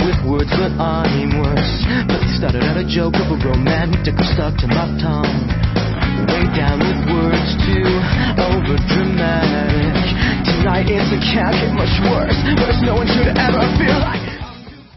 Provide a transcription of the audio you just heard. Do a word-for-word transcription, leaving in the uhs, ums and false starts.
with words, but I'm worse. But they started out a joke of a romantic, I'm stuck to my tongue. Way down with words too over-dramatic. Tonight it's it can't get much worse, but it's no one should ever feel like